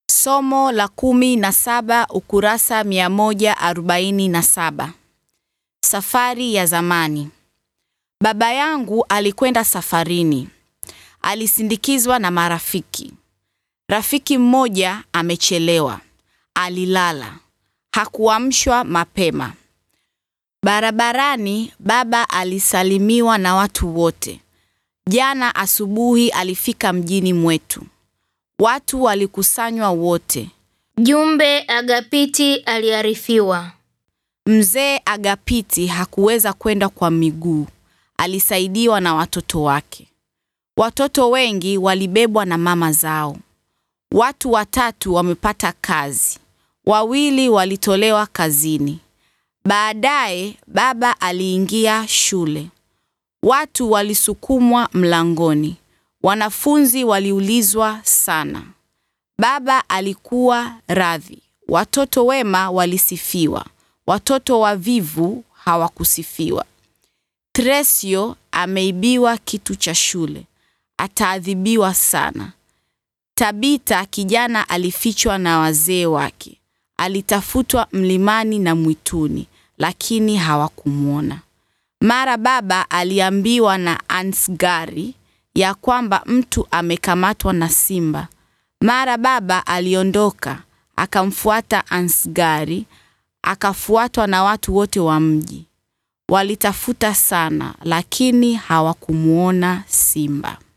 Somo la 17 ukurasa 147. Safari ya zamani. Baba yangu alikwenda safarini. Alisindikizwa na marafiki. Rafiki mmoja amechelewa. Alilala. Hakuamshwa mapema. Barabarani baba alisalimiwa na watu wote. Jana asubuhi alifika mjini mwetu. Watu walikusanywa wote. Jumbe Agapiti aliarifiwa. Mzee Agapiti hakuweza kwenda kwa miguu. Alisaidiwa na watoto wake. Watoto wengi walibebwa na mama zao. Watu 3 wamepata kazi. 2 walitolewa kazini. Baadaye baba aliingia shule. Watu walisukumwa mlangoni. Wanafunzi waliulizwa sana. Baba alikuwa radhi. Watoto wema walisifiwa. Watoto wavivu hawakusifiwa. Tresio ameibiwa kitu cha shule. Ataadhibiwa sana. Tabita kijana alifichwa na wazee wake. Alitafutwa mlimani na mwituni, lakini hawakumuona. Mara baba aliambiwa na Ansgari ya kwamba mtu amekamatwa na simba. Mara baba aliondoka, akamfuata Ansgari, akafuatwa na watu wote wa mji. Walitafuta sana, lakini hawakumuona simba.